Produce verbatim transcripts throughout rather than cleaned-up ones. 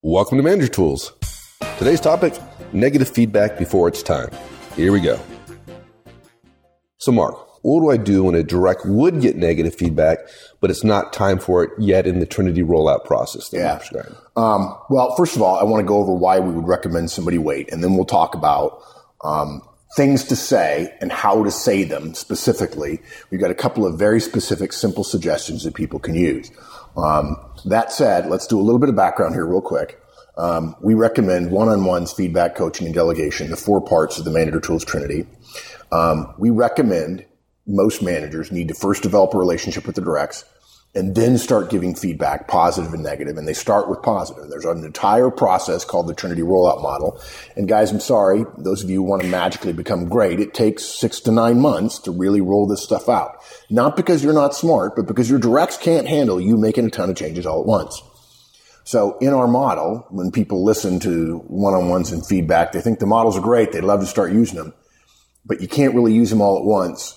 Welcome to Manager Tools. Today's topic, negative feedback before it's time. Here we go. So Mark, what do I do when a direct would get negative feedback, but it's not time for it yet in the Trinity rollout process? Yeah. Um, well, first of all, I want to go over why we would recommend somebody wait, and then we'll talk about um, things to say and how to say them specifically. We've got a couple of very specific, simple suggestions that people can use. Um, that said, let's do a little bit of background here real quick. Um, we recommend one-on-ones, feedback, coaching, and delegation, the four parts of the Manager Tools Trinity. Um, we recommend most managers need to first develop a relationship with the directs and then start giving feedback, positive and negative. And they start with positive. There's an entire process called the Trinity rollout model. And guys, I'm sorry, those of you who want to magically become great, it takes six to nine months to really roll this stuff out. Not because you're not smart, but because your directs can't handle you making a ton of changes all at once. So in our model, when people listen to one-on-ones and feedback, they think the models are great. They'd love to start using them, but you can't really use them all at once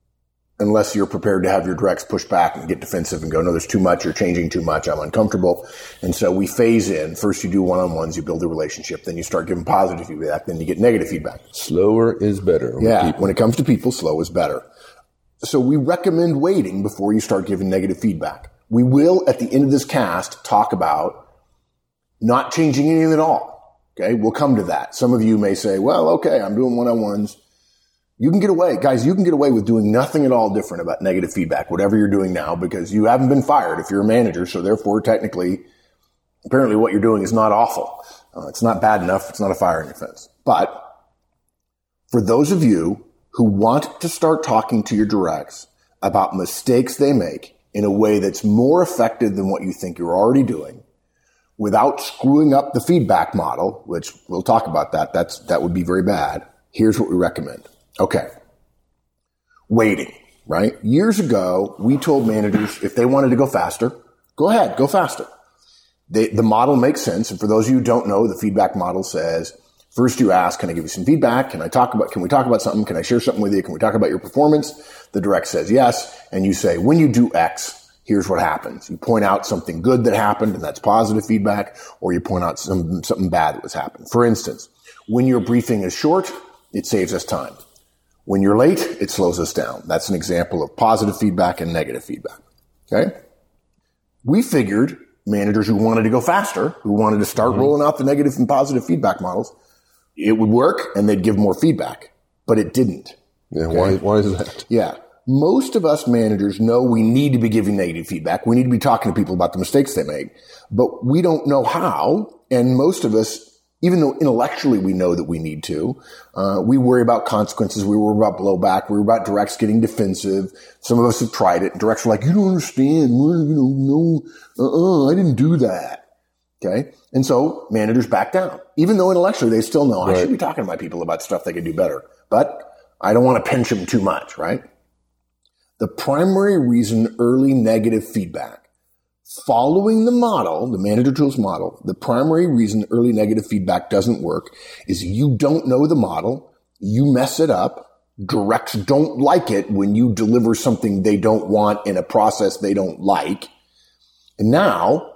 unless you're prepared to have your directs push back and get defensive and go, no, there's too much, you're changing too much, I'm uncomfortable. And so we phase in. First you do one-on-ones, you build a relationship, then you start giving positive feedback, then you get negative feedback. Slower is better. Yeah, when it comes to people, slow is better. So we recommend waiting before you start giving negative feedback. We will, at the end of this cast, talk about not changing anything at all. Okay, we'll come to that. Some of you may say, well, okay, I'm doing one-on-ones. You can get away, guys, you can get away with doing nothing at all different about negative feedback, whatever you're doing now, because you haven't been fired if you're a manager. So therefore, technically, apparently what you're doing is not awful. Uh, it's not bad enough. It's not a firing offense. But for those of you who want to start talking to your directs about mistakes they make in a way that's more effective than what you think you're already doing, without screwing up the feedback model, which we'll talk about that, that's, that would be very bad. Here's what we recommend. Okay. Waiting, right? Years ago, we told managers if they wanted to go faster, go ahead, go faster. They, the model makes sense. And for those of you who don't know, the feedback model says, first you ask, can I give you some feedback? Can I talk about, can we talk about something? Can I share something with you? Can we talk about your performance? The direct says yes. And you say, when you do X, here's what happens. You point out something good that happened, and that's positive feedback, or you point out some, something bad that was happened. For instance, when your briefing is short, it saves us time. When you're late, it slows us down. That's an example of positive feedback and negative feedback. Okay? We figured managers who wanted to go faster, who wanted to start mm-hmm. rolling out the negative and positive feedback models, it would work and they'd give more feedback. But it didn't. Yeah, okay? why, why is that? Yeah. Most of us managers know we need to be giving negative feedback. We need to be talking to people about the mistakes they make. But we don't know how. And most of us, even though intellectually we know that we need to, uh, we worry about consequences. We worry about blowback. We worry about directs getting defensive. Some of us have tried it. Directs are like, you don't understand. You know, no, uh-uh, I didn't do that. Okay. And so managers back down, even though intellectually they still know right. I should be talking to my people about stuff they can do better, but I don't want to pinch them too much, right? The primary reason early negative feedback, following the model, the Manager Tools model, the primary reason early negative feedback doesn't work is you don't know the model, you mess it up, directs don't like it when you deliver something they don't want in a process they don't like. And now,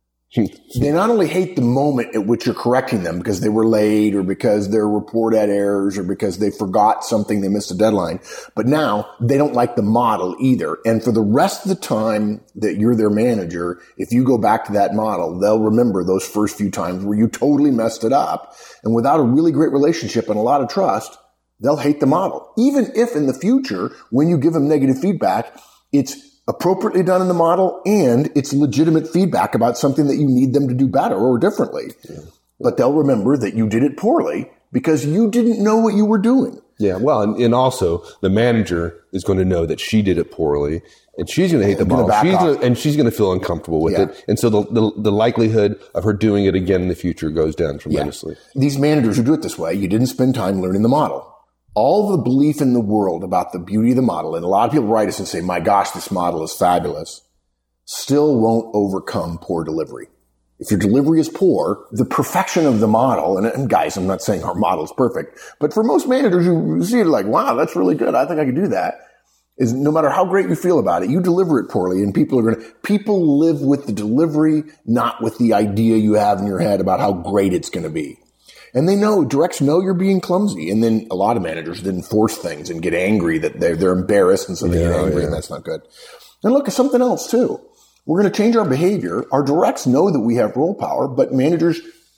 they not only hate the moment at which you're correcting them because they were late or because their report had errors or because they forgot something, they missed a deadline, but now they don't like the model either. And for the rest of the time that you're their manager, if you go back to that model, they'll remember those first few times where you totally messed it up. And without a really great relationship and a lot of trust, they'll hate the model. Even if in the future, when you give them negative feedback, it's appropriately done in the model and it's legitimate feedback about something that you need them to do better or differently. Yeah. But they'll remember that you did it poorly because you didn't know what you were doing. Yeah, well, and, and also the manager is going to know that she did it poorly and she's going to hate the model. She's gonna, and she's going to feel uncomfortable with yeah. it. And so the, the the likelihood of her doing it again in the future goes down tremendously. Yeah. These managers who do it this way, you didn't spend time learning the model. All the belief in the world about the beauty of the model, and a lot of people write us and say, my gosh, this model is fabulous, still won't overcome poor delivery. If your delivery is poor, the perfection of the model, and, and guys, I'm not saying our model is perfect, but for most managers who see it like, wow, that's really good, I think I could do that, is no matter how great you feel about it, you deliver it poorly and people are going to, people live with the delivery, not with the idea you have in your head about how great it's going to be. And they know, directs know you're being clumsy. And then a lot of managers didn't force things and get angry that they're, they're embarrassed and so they yeah, get angry yeah. and that's not good. And look at something else too. We're going to change our behavior. Our directs know that we have role power, but managers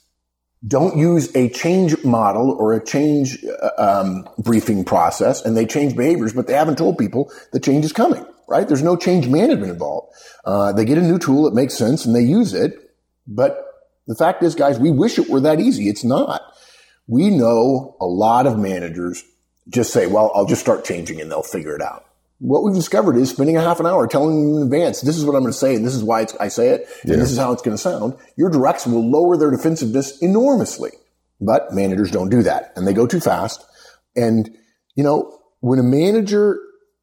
don't use a change model or a change um, briefing process, and they change behaviors, but they haven't told people the change is coming, right? There's no change management involved. Uh, they get a new tool, it makes sense, and they use it. But the fact is, guys, we wish it were that easy. It's not. We know a lot of managers just say, well, I'll just start changing and they'll figure it out. What we've discovered is spending a half an hour telling them in advance, this is what I'm going to say, and this is why it's, I say it, and yeah. this is how it's going to sound. Your directs will lower their defensiveness enormously. But managers don't do that, and they go too fast. And, you know, when a manager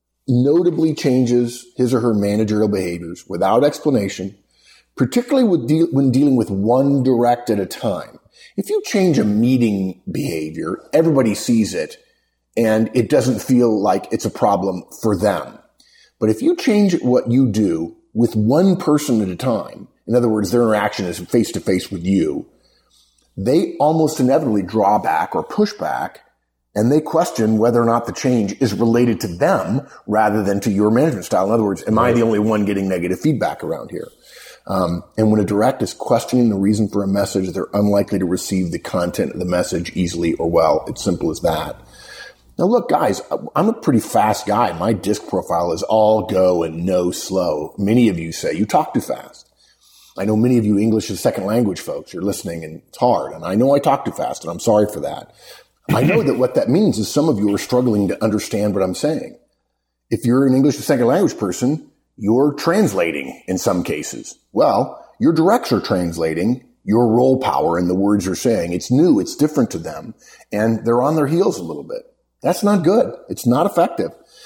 notably changes his or her managerial behaviors without explanation, particularly with de- when dealing with one direct at a time, if you change a meeting behavior, everybody sees it, and it doesn't feel like it's a problem for them. But if you change what you do with one person at a time, in other words, their interaction is face to face with you, they almost inevitably draw back or push back, and they question whether or not the change is related to them rather than to your management style. In other words, am I the only one getting negative feedback around here? Um, and when a direct is questioning the reason for a message, they're unlikely to receive the content of the message easily or well. It's simple as that. Now, look, guys, I'm a pretty fast guy. My disc profile is all go and no slow. Many of you say you talk too fast. I know many of you English as second language folks, you're listening and it's hard. And I know I talk too fast and I'm sorry for that. I know that what that means is some of you are struggling to understand what I'm saying. If you're an English as second language person, you're translating in some cases. Well, your directs are translating your role power in the words you're saying. It's new. It's different to them. And they're on their heels a little bit. That's not good. It's not effective.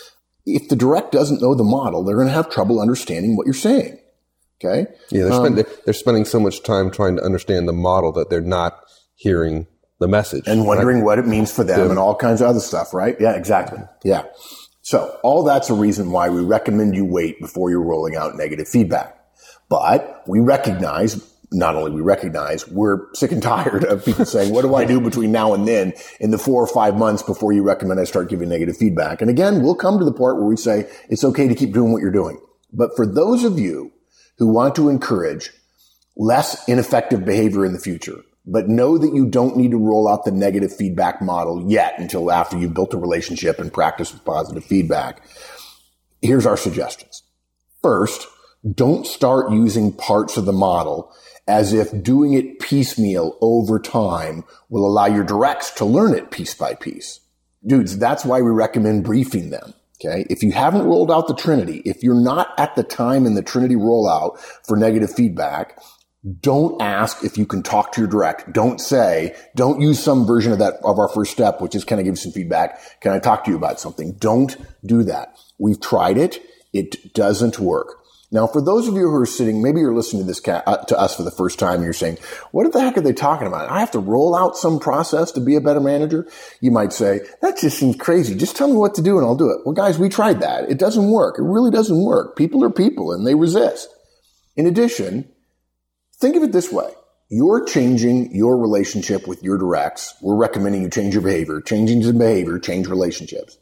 If the direct doesn't know the model, they're going to have trouble understanding what you're saying. Okay? Yeah, they're, um, spend, they're spending so much time trying to understand the model that they're not hearing the message. And wondering right? what it means for them yeah. and all kinds of other stuff, right? Yeah, exactly. Yeah. So all that's a reason why we recommend you wait before you're rolling out negative feedback. But we recognize Not only we recognize, we're sick and tired of people saying, what do I do between now and then in the four or five months before you recommend I start giving negative feedback? And again, we'll come to the part where we say it's okay to keep doing what you're doing. But for those of you who want to encourage less ineffective behavior in the future, but know that you don't need to roll out the negative feedback model yet until after you've built a relationship and practice with positive feedback, here's our suggestions. First, don't start using parts of the model as if doing it piecemeal over time will allow your directs to learn it piece by piece. Dudes, that's why we recommend briefing them. Okay. If you haven't rolled out the Trinity, if you're not at the time in the Trinity rollout for negative feedback, don't ask if you can talk to your direct. Don't say, don't use some version of that, of our first step, which is can I give you some feedback? Can I talk to you about something? Don't do that. We've tried it. It doesn't work. Now, for those of you who are sitting, maybe you're listening to this ca- uh, to us for the first time and you're saying, what the heck are they talking about? I have to roll out some process to be a better manager? You might say, that just seems crazy. Just tell me what to do and I'll do it. Well, guys, we tried that. It doesn't work. It really doesn't work. People are people and they resist. In addition, think of it this way. You're changing your relationship with your directs. We're recommending you change your behavior. Changing your behavior, change relationships.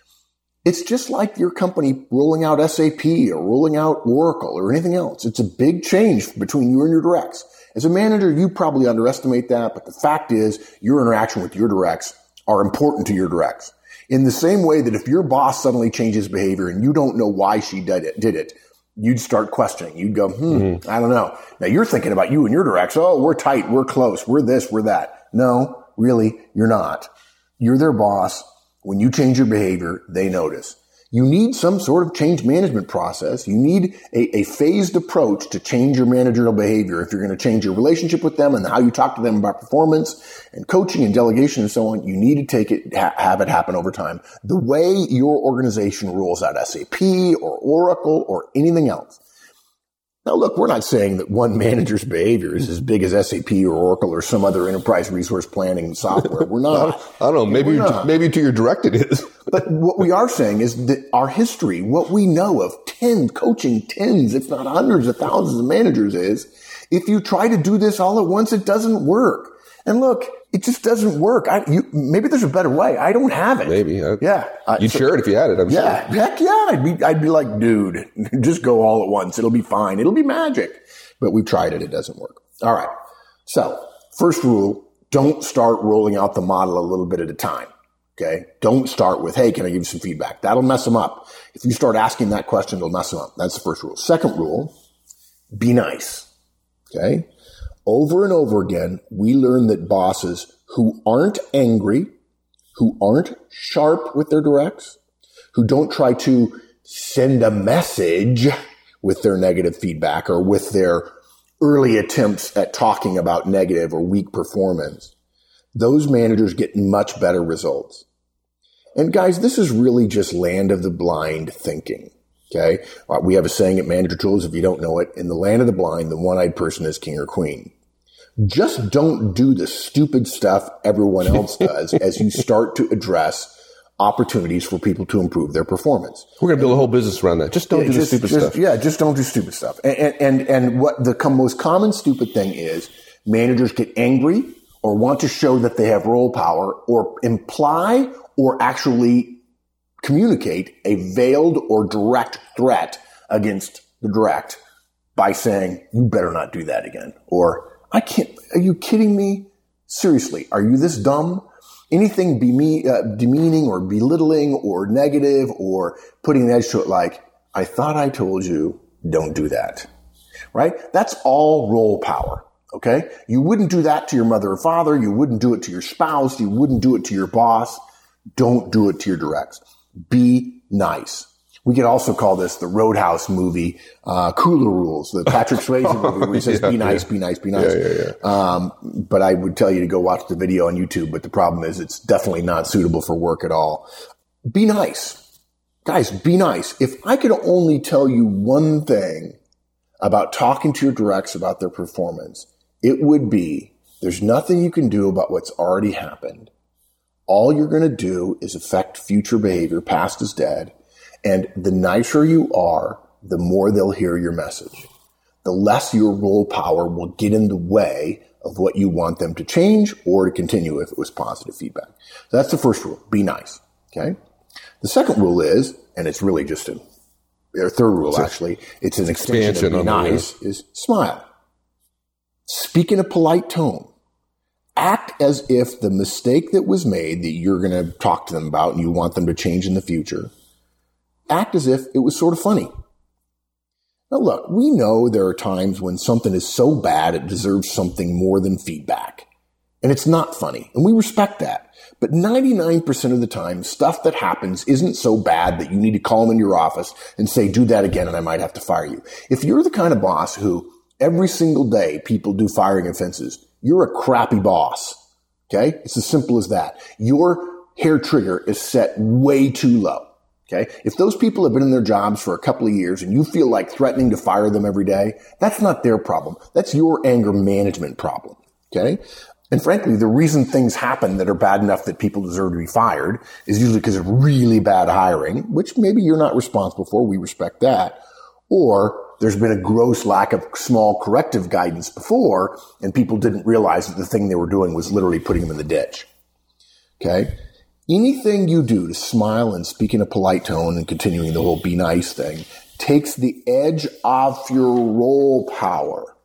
It's just like your company rolling out S A P or rolling out Oracle or anything else. It's a big change between you and your directs. As a manager, you probably underestimate that, but the fact is your interaction with your directs are important to your directs. In the same way that if your boss suddenly changes behavior and you don't know why she did it, did it, you'd start questioning. You'd go, hmm, mm-hmm. I don't know. Now you're thinking about you and your directs. Oh, we're tight. We're close. We're this, we're that. No, really, you're not. You're their boss. When you change your behavior, they notice. You need some sort of change management process. You need a, a phased approach to change your managerial behavior. If you're going to change your relationship with them and how you talk to them about performance and coaching and delegation and so on, you need to take it, ha- have it happen over time. The way your organization rolls out S A P or Oracle or anything else. Now, look, we're not saying that one manager's behavior is as big as S A P or Oracle or some other enterprise resource planning software. We're not. I don't know. Maybe, to, maybe to your direct it is. But what we are saying is that our history, what we know of ten coaching tens, if not hundreds of thousands of managers is, if you try to do this all at once, it doesn't work. And look, it just doesn't work. I, you, maybe there's a better way. I don't have it. Maybe. I, yeah. Uh, you'd so, share it if you had it, I'm yeah, sure. Heck yeah. I'd be, I'd be like, dude, just go all at once. It'll be fine. It'll be magic. But we've tried it. It doesn't work. All right. So first rule, don't start rolling out the model a little bit at a time. Okay. Don't start with, hey, can I give you some feedback? That'll mess them up. If you start asking that question, it'll mess them up. That's the first rule. Second rule, be nice. Okay. Over and over again, we learn that bosses who aren't angry, who aren't sharp with their directs, who don't try to send a message with their negative feedback or with their early attempts at talking about negative or weak performance, those managers get much better results. And guys, this is really just land of the blind thinking. Okay. Uh, we have a saying at Manager Tools, if you don't know it, in the land of the blind, the one-eyed person is king or queen. Just don't do the stupid stuff everyone else does as you start to address opportunities for people to improve their performance. We're going to build a whole business around that. Just don't yeah, do just, the stupid just, stuff. Yeah, just don't do stupid stuff. And, and, and what the com- most common stupid thing is, managers get angry or want to show that they have role power or imply or actually communicate a veiled or direct threat against the direct by saying, you better not do that again. Or, I can't, are you kidding me? Seriously, are you this dumb? Anything be uh, demeaning or belittling or negative or putting an edge to it like, I thought I told you, don't do that. Right? That's all role power. Okay? You wouldn't do that to your mother or father. You wouldn't do it to your spouse. You wouldn't do it to your boss. Don't do it to your directs. Be nice. We could also call this the Roadhouse movie, uh, Cooler Rules, the Patrick Swayze movie where he says, yeah, be nice, yeah. be nice, be nice. Yeah, yeah, yeah. Um, but I would tell you to go watch the video on YouTube. But the problem is it's definitely not suitable for work at all. Be nice. Guys, be nice. If I could only tell you one thing about talking to your directs about their performance, it would be there's nothing you can do about what's already happened. All you're going to do is affect future behavior. Past is dead. And the nicer you are, the more they'll hear your message. The less your role power will get in the way of what you want them to change or to continue if it was positive feedback. So that's the first rule. Be nice. Okay. The second rule is, and it's really just a, or third rule it's actually, it's an extension expansion of be nice, is smile. Speak in a polite tone. Act as if the mistake that was made that you're going to talk to them about and you want them to change in the future, act as if it was sort of funny. Now look, we know there are times when something is so bad it deserves something more than feedback. And it's not funny. And we respect that. But ninety-nine percent of the time, stuff that happens isn't so bad that you need to call them in your office and say, do that again and I might have to fire you. If you're the kind of boss who every single day people do firing offenses, you're a crappy boss. Okay? It's as simple as that. Your hair trigger is set way too low. Okay. If those people have been in their jobs for a couple of years and you feel like threatening to fire them every day, that's not their problem. That's your anger management problem. Okay. And frankly, the reason things happen that are bad enough that people deserve to be fired is usually because of really bad hiring, which maybe you're not responsible for. We respect that. Or there's been a gross lack of small corrective guidance before and people didn't realize that the thing they were doing was literally putting them in the ditch. Okay. Anything you do to smile and speak in a polite tone and continuing the whole be nice thing takes the edge off your role power.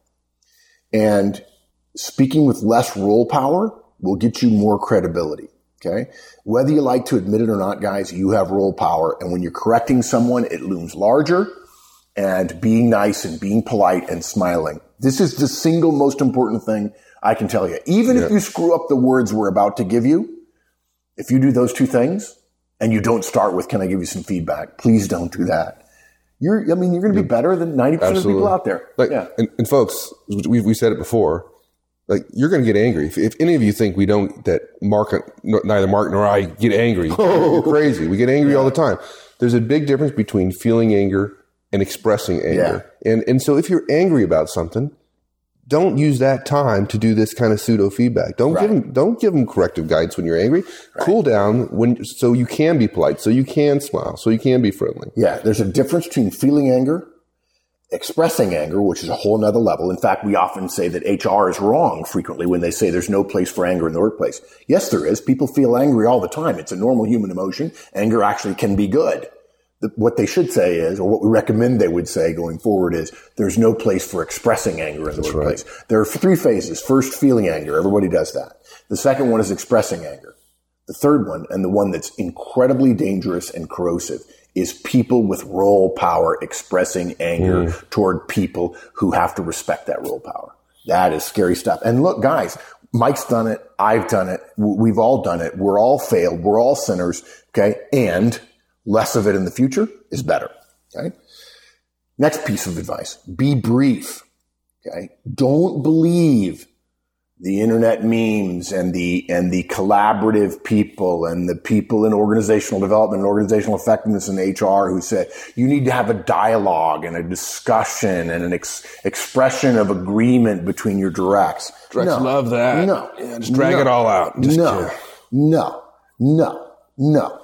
And speaking with less role power will get you more credibility. Okay. Whether you like to admit it or not, guys, you have role power. And when you're correcting someone, it looms larger. And being nice and being polite and smiling. This is the single most important thing I can tell you. Even yeah. if you screw up the words we're about to give you, if you do those two things and you don't start with, can I give you some feedback? Please don't do that. You're, I mean, you're going to be better than ninety percent Absolutely. Of people out there. Like, yeah. and, and folks, we we said it before, like you're going to get angry. If, if any of you think we don't, that Mark, neither Mark nor I get angry, oh. you're crazy. We get angry yeah. all the time. There's a big difference between feeling anger and expressing anger. Yeah. And, and so if you're angry about something, don't use that time to do this kind of pseudo feedback. Don't Right. give them, don't give them corrective guidance when you're angry. Right. Cool down when, so you can be polite, so you can smile, so you can be friendly. Yeah, there's a difference between feeling anger, expressing anger, which is a whole nother level. In fact, we often say that H R is wrong frequently when they say there's no place for anger in the workplace. Yes, there is. People feel angry all the time. It's a normal human emotion. Anger actually can be good. The, what they should say is, or what we recommend they would say going forward is, there's no place for expressing anger in the That's workplace. right. There are three phases. First, feeling anger. Everybody does that. The second one is expressing anger. The third one, and the one that's incredibly dangerous and corrosive, is people with role power expressing anger mm. toward people who have to respect that role power. That is scary stuff. And look, guys, Mike's done it. I've done it. We've all done it. We're all failed. We're all sinners. Okay. And less of it in the future is better. Okay. Next piece of advice. Be brief. Okay. Don't believe the internet memes and the, and the collaborative people and the people in organizational development and organizational effectiveness in H R who say you need to have a dialogue and a discussion and an ex- expression of agreement between your directs. Directs no, love that. No. Yeah, just drag no, it all out. Just no, kidding. no, no, no.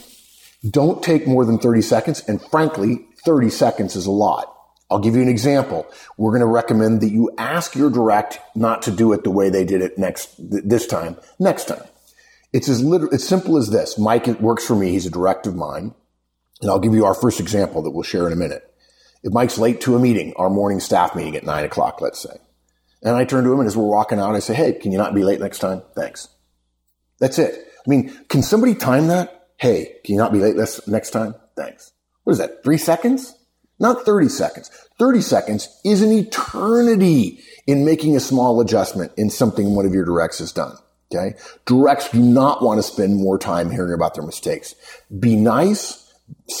Don't take more than thirty seconds. And frankly, thirty seconds is a lot. I'll give you an example. We're going to recommend that you ask your direct not to do it the way they did it next, th- this time, next time. It's as literal, as simple as this. Mike works for me. He's a direct of mine. And I'll give you our first example that we'll share in a minute. If Mike's late to a meeting, our morning staff meeting at nine o'clock, let's say, and I turn to him and as we're walking out, I say, hey, can you not be late next time? Thanks. That's it. I mean, can somebody time that? Hey, can you not be late this next time? Thanks. What is that? Three seconds? Not thirty seconds. thirty seconds is an eternity in making a small adjustment in something one of your directs has done. Okay. Directs do not want to spend more time hearing about their mistakes. Be nice,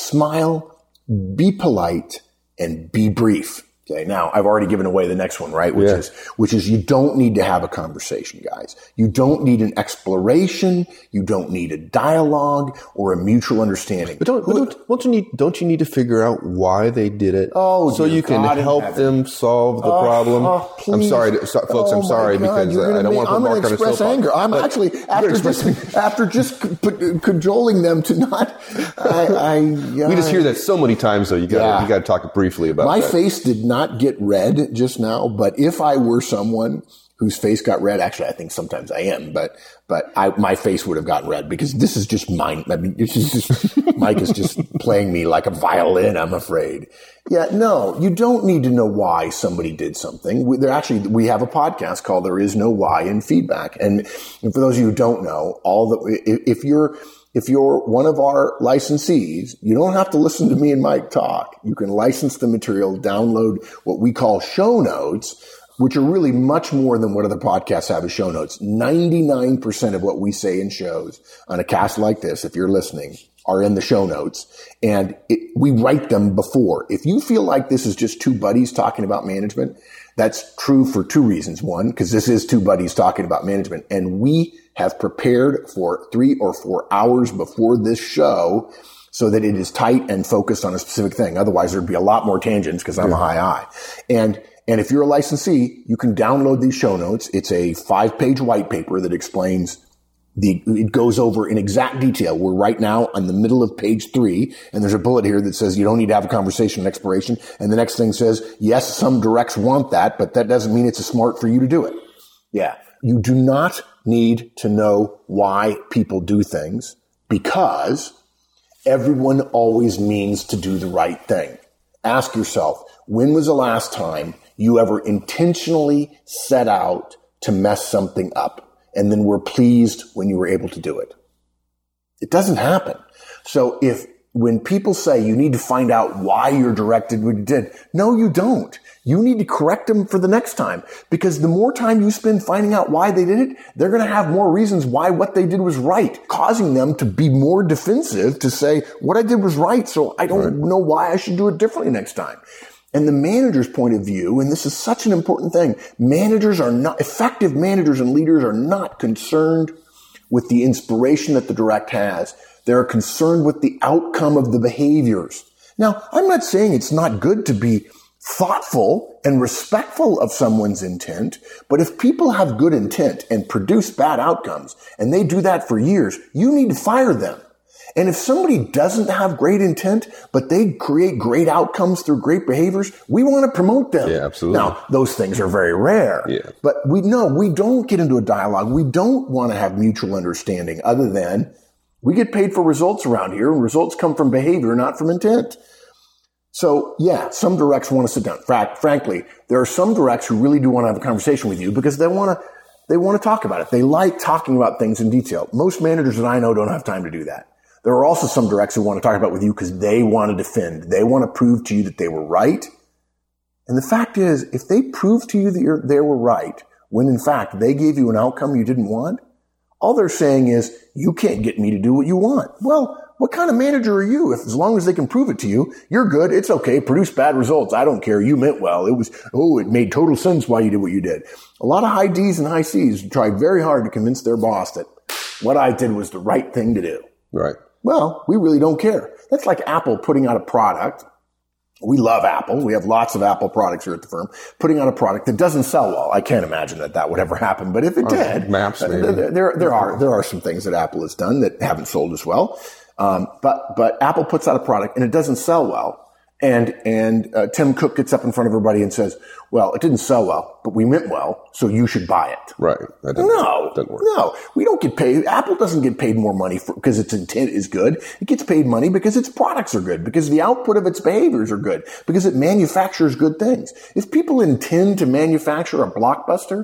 smile, be polite, and be brief. Okay. Now I've already given away the next one, right? Which yeah. is, which is you don't need to have a conversation, guys. You don't need an exploration. You don't need a dialogue or a mutual understanding. But don't, but don't, don't you need, don't you need to figure out why they did it? Oh, so you can God help them solve the uh, problem. Uh, I'm sorry, to, so, folks. Oh I'm sorry God, because uh, I don't make, want to put I'm Mark on a express soapbox. anger. I'm But actually after just after just c- cajoling them to not. I, I uh, we just hear that so many times, though. You got Yeah. you got to talk briefly about my that. face did not get red just now, but if I were someone whose face got red, actually, I think sometimes I am, but but I, my face would have gotten red because this is just mine. I mean, this is just Mike is just playing me like a violin. I'm afraid. Yeah, no, you don't need to know why somebody did something. We, there actually we have a podcast called "There Is No Why in Feedback," and, and for those of you who don't know, all the if you're If you're one of our licensees, you don't have to listen to me and Mike talk. You can license the material, download what we call show notes, which are really much more than what other podcasts have as show notes. ninety-nine percent of what we say in shows on a cast like this, if you're listening, are in the show notes. And it, we write them before. If you feel like this is just two buddies talking about management, that's true for two reasons. One, because this is two buddies talking about management. And we have prepared for three or four hours before this show so that it is tight and focused on a specific thing. Otherwise, there'd be a lot more tangents because I'm a high I. And And if you're a licensee, you can download these show notes. It's a five-page white paper that explains the, it goes over in exact detail. We're right now on the middle of page three, and there's a bullet here that says you don't need to have a conversation and exploration. And the next thing says, yes, some directs want that, but that doesn't mean it's smart for you to do it. Yeah. You do not need to know why people do things because everyone always means to do the right thing. Ask yourself, when was the last time you ever intentionally set out to mess something up and then were pleased when you were able to do it? It doesn't happen. So if, when people say you need to find out why you're directed what you did, no, you don't. You need to correct them for the next time, because the more time you spend finding out why they did it, they're going to have more reasons why what they did was right, causing them to be more defensive to say what I did was right. So I don't right. know why I should do it differently next time. And the manager's point of view, and this is such an important thing, managers are not, effective managers and leaders are not concerned with the inspiration that the direct has. They're concerned with the outcome of the behaviors. Now, I'm not saying it's not good to be thoughtful and respectful of someone's intent. But if people have good intent and produce bad outcomes, and they do that for years, you need to fire them. And if somebody doesn't have great intent, but they create great outcomes through great behaviors, we want to promote them. Yeah, absolutely. Now, those things are very rare. Yeah. But we know we don't get into a dialogue. We don't want to have mutual understanding other than we get paid for results around here, and results come from behavior, not from intent. So, yeah, some directs want to sit down. In fact, frankly, there are some directs who really do want to have a conversation with you because they want to they want to talk about it. They like talking about things in detail. Most managers that I know don't have time to do that. There are also some directs who want to talk about with you because they want to defend. They want to prove to you that they were right. And the fact is, if they prove to you that you're, they were right, when in fact they gave you an outcome you didn't want, all they're saying is, you can't get me to do what you want. Well, what kind of manager are you? If as long as they can prove it to you, you're good. It's okay. Produce bad results. I don't care. You meant well. It was, oh, it made total sense why you did what you did. A lot of high D's and high C's tried very hard to convince their boss that what I did was the right thing to do. Right. Well, we really don't care. That's like Apple putting out a product. We love Apple. We have lots of Apple products here at the firm. Putting out a product that doesn't sell well. I can't imagine that that would ever happen. But if it did, Maps, maybe. there, there, there are there are some things that Apple has done that haven't sold as well. Um, but but Apple puts out a product and it doesn't sell well. And and uh, Tim Cook gets up in front of everybody and says, "Well, it didn't sell well, but we meant well, so you should buy it." Right. That doesn't, no, doesn't work. no, we don't get paid. Apple doesn't get paid more money for, because its intent is good. It gets paid money because its products are good, because the output of its behaviors are good, because it manufactures good things. If people intend to manufacture a blockbuster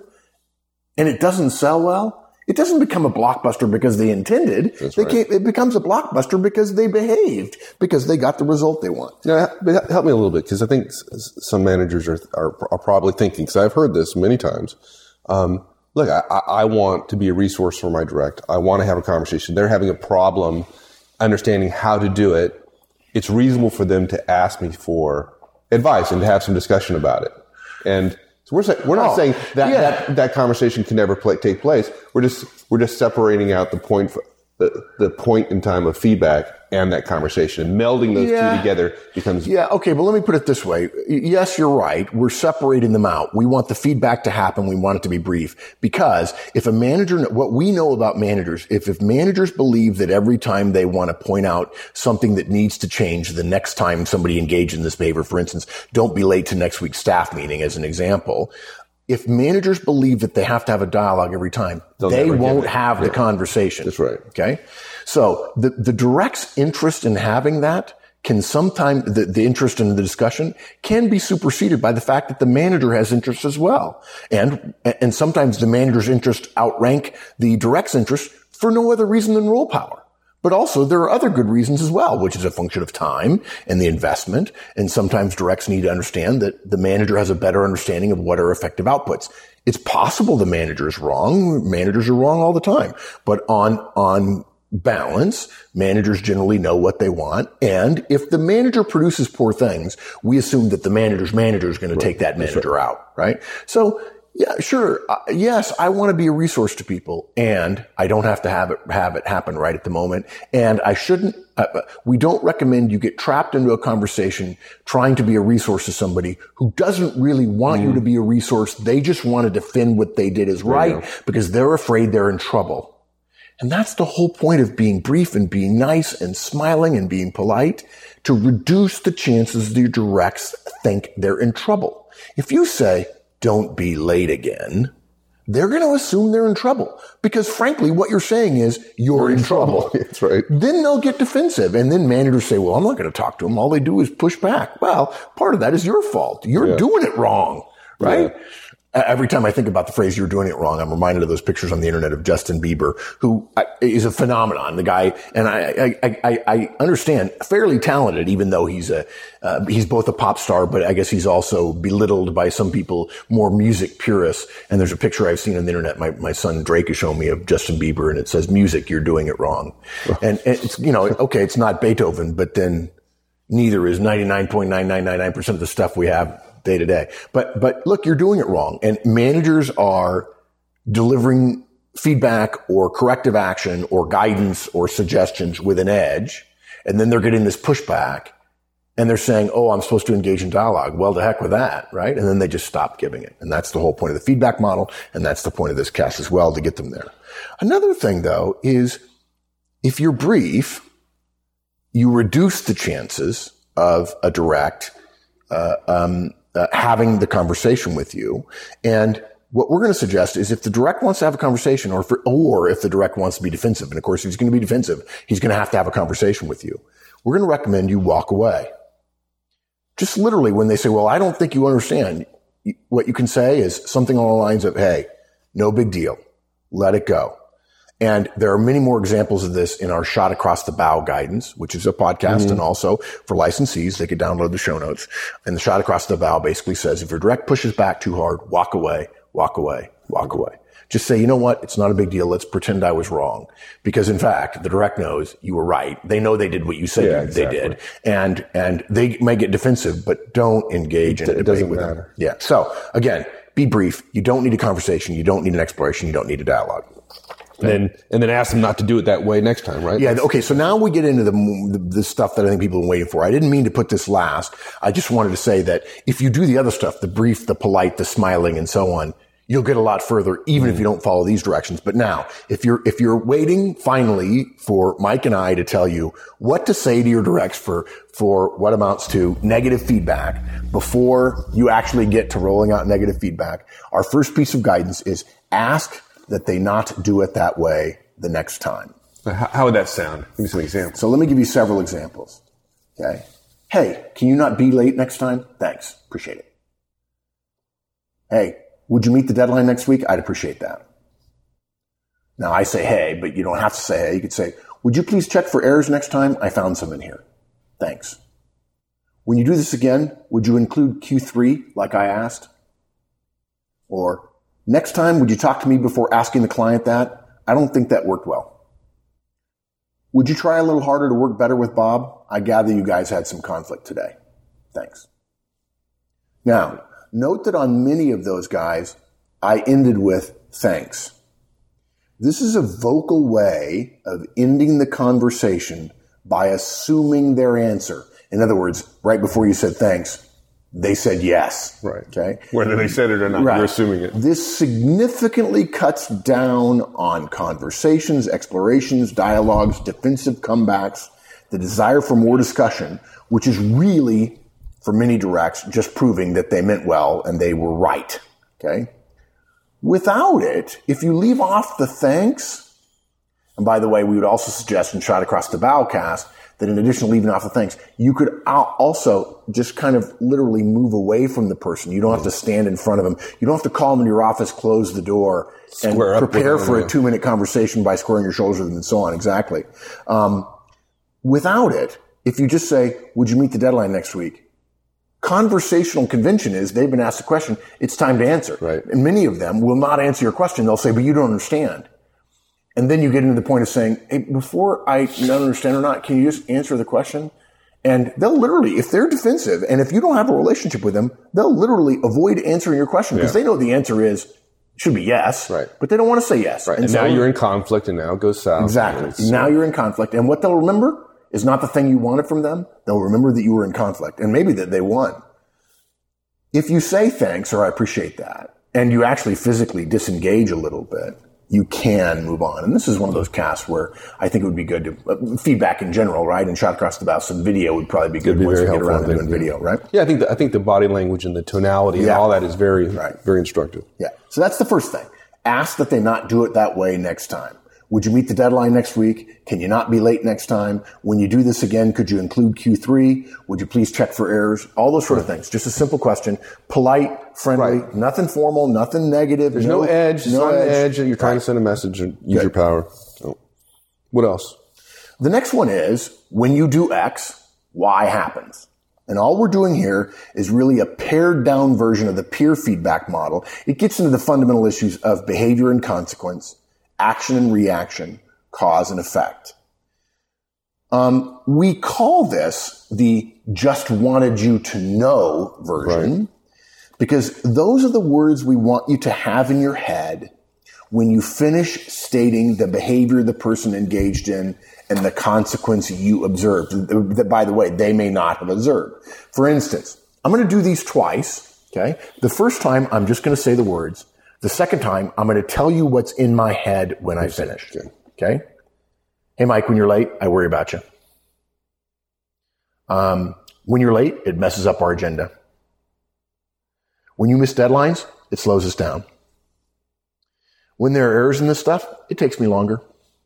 and it doesn't sell well, it doesn't become a blockbuster because they intended. That's they right. can't, it becomes a blockbuster because they behaved, because they got the result they want. Yeah, but help me a little bit, because I think s- some managers are, are are probably thinking, because I've heard this many times. Um, look, I, I want to be a resource for my direct. I want to have a conversation. They're having a problem understanding how to do it. It's reasonable for them to ask me for advice and to have some discussion about it. And so we're saying, we're not Oh, saying that, yeah. that that conversation can never play, take place. We're just we're just separating out the point for, the the point in time of feedback and that conversation, and melding those Yeah. two together becomes Yeah, okay, but let me put it this way. Yes, you're right. We're separating them out. We want the feedback to happen. We want it to be brief. Because if a manager, what we know about managers, if, if managers believe that every time they want to point out something that needs to change the next time somebody engages in this behavior, for instance, don't be late to next week's staff meeting as an example. If managers believe that they have to have a dialogue every time, They'll they never won't get it. have the Yeah. conversation. That's right. Okay. So the, the direct's interest in having that can sometimes, the, the interest in the discussion can be superseded by the fact that the manager has interest as well. And, and sometimes the manager's interest outrank the direct's interest for no other reason than role power. But also there are other good reasons as well, which is a function of time and the investment. And sometimes directs need to understand that the manager has a better understanding of what are effective outputs. It's possible the manager is wrong. Managers are wrong all the time. But on, on balance, managers generally know what they want. And if the manager produces poor things, we assume that the manager's manager is going to take that manager out, right? So, yeah, sure. Uh, yes, I want to be a resource to people, and I don't have to have it have it happen right at the moment. And I shouldn't. Uh, we don't recommend you get trapped into a conversation trying to be a resource to somebody who doesn't really want mm. you to be a resource. They just want to defend what they did as right because they're afraid they're in trouble. And that's the whole point of being brief and being nice and smiling and being polite, to reduce the chances the directs think they're in trouble. If you say, "Don't be late again," they're going to assume they're in trouble, because frankly, what you're saying is you're in trouble. That's right. Then they'll get defensive, and then managers say, "Well, I'm not going to talk to them. All they do is push back." Well, part of that is your fault. You're Yeah. doing it wrong, right? Yeah. Every time I think about the phrase "you're doing it wrong," I'm reminded of those pictures on the internet of Justin Bieber, who is a phenomenon. The guy, and I, I, I, I understand, fairly talented, even though he's a, uh, he's both a pop star, but I guess he's also belittled by some people, more music purists. And there's a picture I've seen on the internet. My, my son Drake has shown me of Justin Bieber, and it says, "Music, you're doing it wrong." and, and it's, you know, okay, it's not Beethoven, but then neither is ninety-nine point nine nine nine nine percent of the stuff we have day to day. But, but look, you're doing it wrong. And managers are delivering feedback or corrective action or guidance or suggestions with an edge. And then they're getting this pushback. and they're saying, oh, I'm supposed to engage in dialogue. Well, to heck with that, right? And then they just stop giving it. And that's the whole point of the feedback model. And that's the point of this cast as well, to get them there. Another thing, though, is if you're brief, you reduce the chances of a direct uh, um, uh, having the conversation with you. And what we're going to suggest is if the direct wants to have a conversation, or if, or if the direct wants to be defensive, and of course, if he's going to be defensive, he's going to have to have a conversation with you. We're going to recommend you walk away. Just literally when they say, well, I don't think you understand, what you can say is something along the lines of, hey, no big deal. Let it go. And there are many more examples of this in our Shot Across the Bow guidance, which is a podcast, mm-hmm. and also for licensees, they could download the show notes. And the Shot Across the Bow basically says, if your direct pushes back too hard, walk away, walk away, walk away. Just say, you know what? It's not a big deal. Let's pretend I was wrong. Because in fact, the direct knows you were right. They know they did what you said yeah, exactly. they did. And, and they may get defensive, but don't engage in a debate doesn't with matter. them. Yeah. So again, be brief. You don't need a conversation. You don't need an exploration. You don't need a dialogue. And then, and then ask them not to do it that way next time, right? Yeah. Okay. So now we get into the, the, the stuff that I think people have been waiting for. I didn't mean to put this last. I just wanted to say that if you do the other stuff, the brief, the polite, the smiling, and so on, you'll get a lot further, even mm. if you don't follow these directions. But now, if you're, if you're waiting finally for Mike and I to tell you what to say to your directs for, for what amounts to negative feedback before you actually get to rolling out negative feedback, our first piece of guidance is ask that they not do it that way the next time. How would that sound? Give me some examples. So let me give you several examples. Okay. Hey, can you not be late next time? Thanks. Appreciate it. Hey, would you meet the deadline next week? I'd appreciate that. Now I say hey, but you don't have to say hey. You could say, would you please check for errors next time? I found some in here. Thanks. When you do this again, would you include Q three like I asked? Or next time, would you talk to me before asking the client that? I don't think that worked well. Would you try a little harder to work better with Bob? I gather you guys had some conflict today. Thanks. Now, note that on many of those guys, I ended with thanks. This is a vocal way of ending the conversation by assuming their answer. In other words, right before you said thanks, they said yes. Right. Okay. Whether they said it or not, right. You're assuming it. This significantly cuts down on conversations, explorations, dialogues, defensive comebacks, the desire for more discussion, which is really, for many directs, just proving that they meant well and they were right. Okay. Without it, if you leave off the thanks, and by the way, we would also suggest in Shot Across the Bow cast that in addition to leaving off the thanks, you could also just kind of literally move away from the person. You don't have to stand in front of them. You don't have to call them in your office, close the door, and prepare for a two-minute conversation by squaring your shoulders with them and so on. Exactly. Um, without it, if you just say, would you meet the deadline next week? Conversational convention is they've been asked a question. It's time to answer. Right. And many of them will not answer your question. They'll say, but you don't understand. And then you get into the point of saying, hey, before I not understand or not, can you just answer the question? And they'll literally, if they're defensive, and if you don't have a relationship with them, they'll literally avoid answering your question because yeah. they know the answer is, should be yes, right. but they don't want to say yes. Right. And, and so, now you're in conflict and now it goes south. Exactly. Now you're in conflict. And what they'll remember is not the thing you wanted from them. They'll remember that you were in conflict and maybe that they won. If you say thanks or I appreciate that, and you actually physically disengage a little bit, you can move on. And this is one of those casts where I think it would be good to, uh, feedback in general, right? And Shot Across the Bow, some video would probably be good be once we get helpful, around to doing video, right? Yeah, I think the, I think the body language and the tonality yeah. and all that is very, right. very instructive. Yeah. So that's the first thing. Ask that they not do it that way next time. Would you meet the deadline next week? Can you not be late next time? When you do this again, could you include Q three? Would you please check for errors? All those sort of things. Just a simple question. Polite, friendly, right. nothing formal, nothing negative. There's no, no edge. No edge. edge that you're trying right. to send a message and use Good. your power. So, what else? The next one is when you do X, Y happens. And all we're doing here is really a pared down version of the peer feedback model. It gets into the fundamental issues of behavior and consequence, action and reaction, cause and effect. Um, we call this the just wanted you to know version right. because those are the words we want you to have in your head when you finish stating the behavior the person engaged in and the consequence you observed, that, by the way, they may not have observed. For instance, I'm going to do these twice, okay? The first time, I'm just going to say the words. The second time, I'm going to tell you what's in my head when I finish, okay? Hey, Mike, when you're late, I worry about you. Um, when you're late, it messes up our agenda. When you miss deadlines, it slows us down. When there are errors in this stuff, it takes me longer.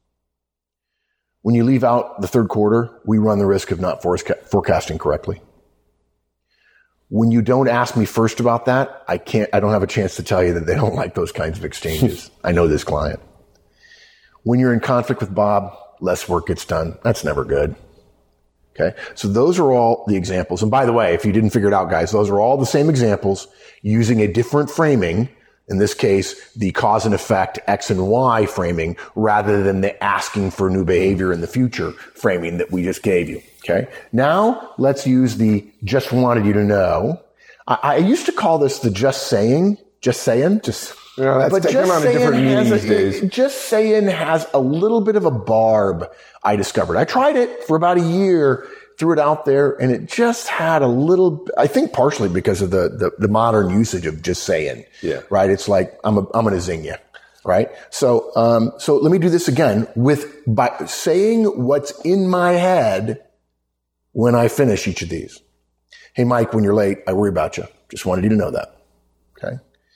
When you leave out the third quarter, we run the risk of not forecasting correctly. When you don't ask me first about that, I can't, I don't have a chance to tell you that they don't like those kinds of exchanges. I know this client. When you're in conflict with Bob, less work gets done. That's never good. Okay. So those are all the examples. And by the way, if you didn't figure it out, guys, those are all the same examples using a different framing. In this case, the cause and effect X and Y framing rather than the asking for new behavior in the future framing that we just gave you. Okay. Now let's use the just wanted you to know. I, I used to call this the just saying, just saying, just, yeah, that's but taking on a different meaning these days. Just saying has a little bit of a barb, I discovered. I tried it for about a year, threw it out there, and it just had a little, I think partially because of the, the, the modern usage of just saying, yeah. right? It's like, I'm a, I'm going to zing you, right? So, um, so let me do this again with, by saying what's in my head when I finish each of these. Hey, Mike, when you're late, I worry about you. Just wanted you to know that. Okay.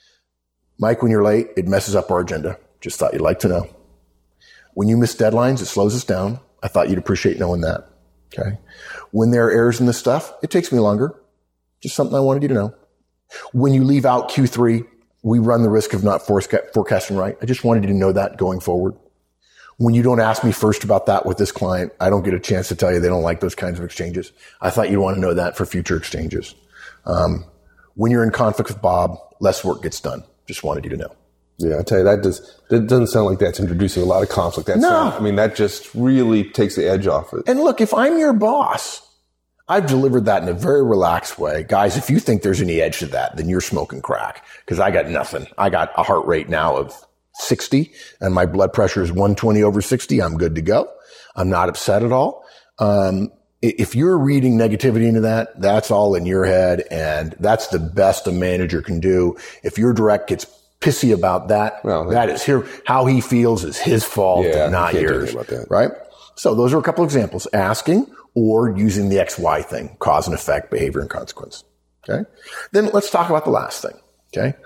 Mike, when you're late, it messes up our agenda. Just thought you'd like to know. When you miss deadlines, it slows us down. I thought you'd appreciate knowing that. Okay. When there are errors in this stuff, it takes me longer. Just something I wanted you to know. When you leave out Q three, we run the risk of not forecasting right. I just wanted you to know that going forward. When you don't ask me first about that with this client, I don't get a chance to tell you they don't like those kinds of exchanges. I thought you'd want to know that for future exchanges. Um, when you're in conflict with Bob, less work gets done. Just wanted you to know. Yeah, I tell you, that does, that doesn't sound like that's introducing a lot of conflict. That's no. Not, I mean, that just really takes the edge off it. And look, if I'm your boss, I've delivered that in a very relaxed way. Guys, if you think there's any edge to that, then you're smoking crack. Because I got nothing. I got a heart rate now of sixty, and my blood pressure is one twenty over sixty. I'm good to go. I'm not upset at all. Um, if you're reading negativity into that, that's all in your head, and that's the best a manager can do. If your direct gets pissy about that, well, that is here. How he feels is his fault, yeah, not yours. About that. Right? So those are a couple examples: asking or using the X Y thing, cause and effect, behavior and consequence. Okay. Then let's talk about the last thing. Okay.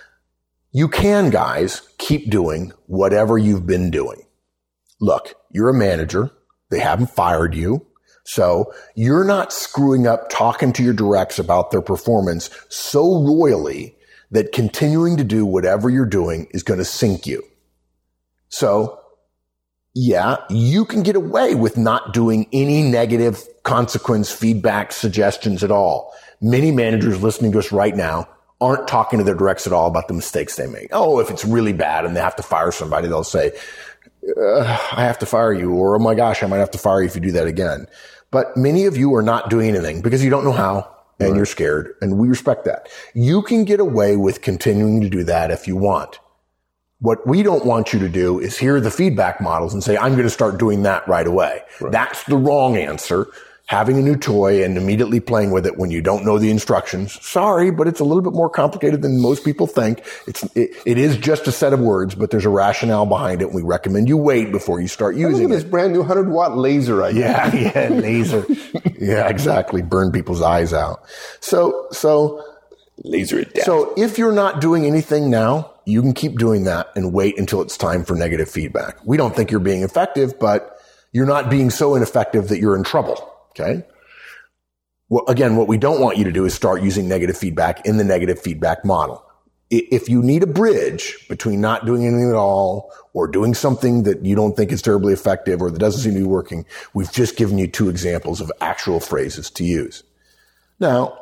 You can, guys, keep doing whatever you've been doing. Look, you're a manager. They haven't fired you. So you're not screwing up talking to your directs about their performance so royally that continuing to do whatever you're doing is going to sink you. So, yeah, you can get away with not doing any negative consequence feedback suggestions at all. Many managers listening to us right now aren't talking to their directs at all about the mistakes they make. Oh, if it's really bad and they have to fire somebody, they'll say, uh, I have to fire you, or, oh my gosh, I might have to fire you if you do that again. But many of you are not doing anything because you don't know how and right. You're scared, and we respect that. You can get away with continuing to do that if you want. What we don't want you to do is hear the feedback models and say, I'm going to start doing that right away. Right. That's the wrong answer. Having a new toy and immediately playing with it when you don't know the instructions. Sorry, but it's a little bit more complicated than most people think. It's, it, it is just a set of words, but there's a rationale behind it. And we recommend you wait before you start using Look at this it. brand new one hundred watt laser right Yeah, yeah, laser. Yeah, exactly. Burn people's eyes out. So, so, laser it down. So if you're not doing anything now, you can keep doing that and wait until it's time for negative feedback. We don't think you're being effective, but you're not being so ineffective that you're in trouble. Okay. Well, again, what we don't want you to do is start using negative feedback in the negative feedback model. If you need a bridge between not doing anything at all or doing something that you don't think is terribly effective or that doesn't seem to be working, we've just given you two examples of actual phrases to use. Now,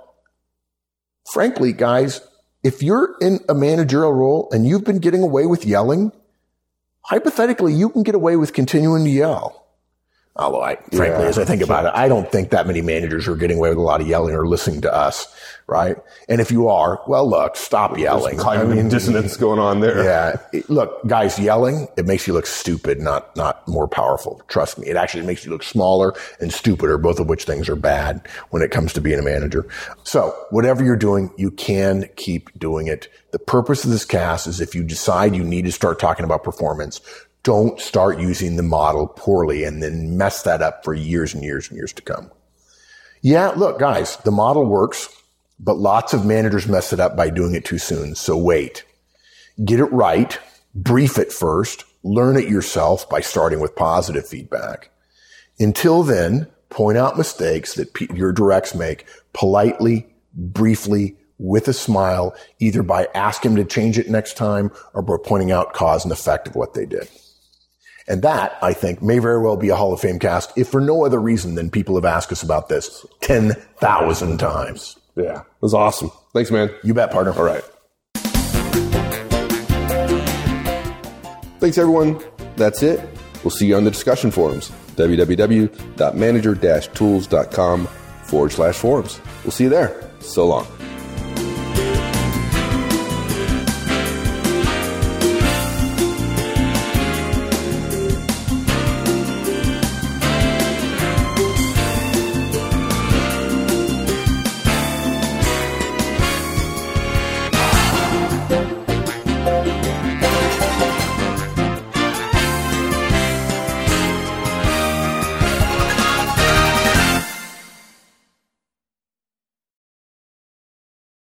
frankly, guys, if you're in a managerial role and you've been getting away with yelling, hypothetically, you can get away with continuing to yell. Although I, frankly, Yeah. as I think about it, I don't think that many managers are getting away with a lot of yelling or listening to us, right? And if you are, well, look, stop yelling. There's cognitive I mean, dissonance going on there. Yeah. It- look, guys, yelling, it makes you look stupid, not, not more powerful. Trust me. It actually makes you look smaller and stupider, both of which things are bad when it comes to being a manager. So whatever you're doing, you can keep doing it. The purpose of this cast is if you decide you need to start talking about performance, don't start using the model poorly and then mess that up for years and years and years to come. Yeah, look, guys, the model works, but lots of managers mess it up by doing it too soon. So wait, get it right, brief it first, learn it yourself by starting with positive feedback. Until then, point out mistakes that pe- your directs make politely, briefly, with a smile, either by asking them to change it next time or by pointing out cause and effect of what they did. And that, I think, may very well be a Hall of Fame cast, if for no other reason than people have asked us about this ten thousand times. Yeah. It was awesome. Thanks, man. You bet, partner. All right. Thanks, everyone. That's it. We'll see you on the discussion forums. www.manager-tools.com forward slash forums. We'll see you there. So long.